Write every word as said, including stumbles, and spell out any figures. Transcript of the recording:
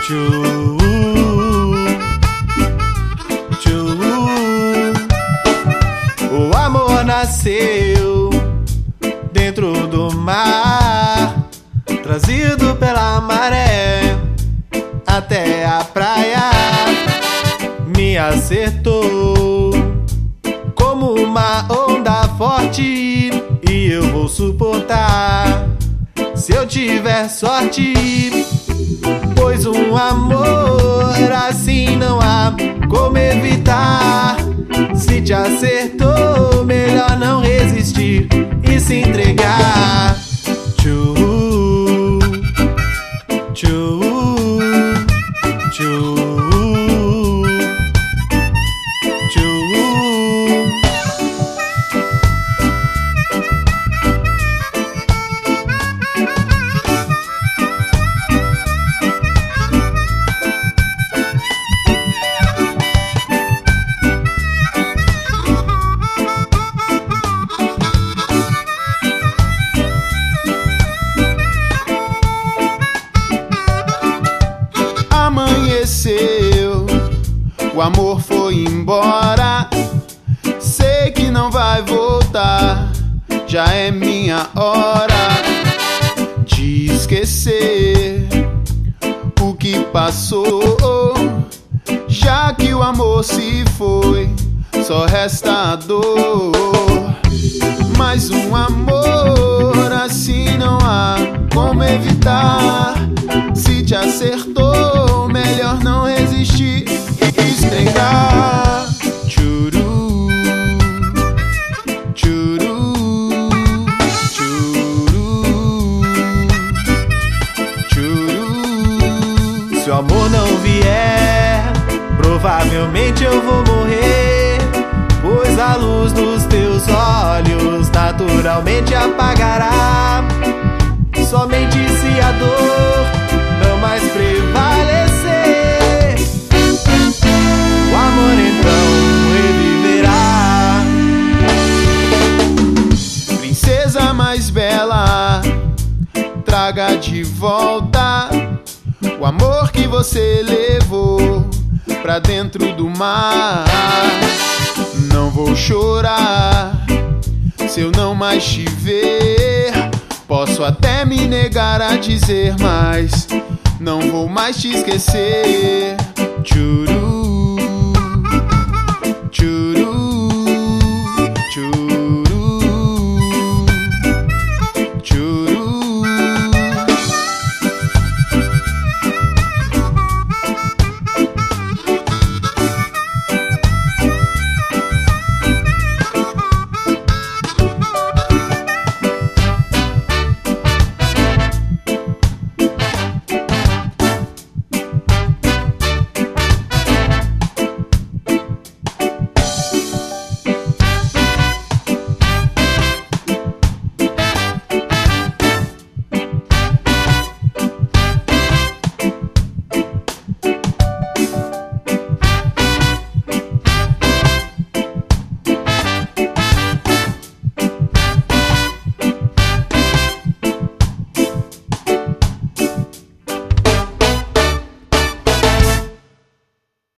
Tchu, tchu. O amor nasceu dentro do mar, trazido pela maré até a praia. Me acertou como uma onda forte, e eu vou suportar se eu tiver sorte. Pois um amor assim não há como evitar. Se te acertou, melhor não resistir e se entregar. Tchu, tchu, tchu, tchu. Amanheceu, o amor foi embora. Sei que não vai voltar, já é minha hora de esquecer o que passou. Já que o amor se foi, só resta a dor. Mas um amor assim não há como evitar. Se te acertou, melhor não resistir e estregar. Churu, churu, churu, churu. Se o amor não vier, provavelmente eu vou morrer, pois a luz dos teus olhos naturalmente apagará. Somente se a dor não mais prevalecer, o amor então reviverá. Princesa mais bela, traga de volta o amor que você levou pra dentro do mar. Não vou chorar se eu não mais te ver. Posso até me negar a dizer, mas não vou mais te esquecer. Churu.